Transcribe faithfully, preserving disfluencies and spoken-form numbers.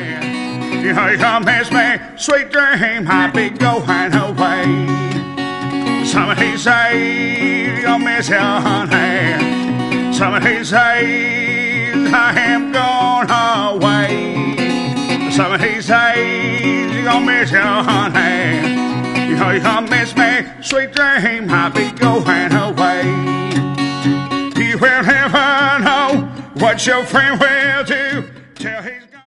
honey. You miss me, sweet dream, I'll be going away. Somebody say you'll miss you, honey. Somebody say I am gone away. Somebody say you're gonna miss you, honey. You know you're gonna miss me, sweet dream, I'll be going away. You will never know what your friend will do.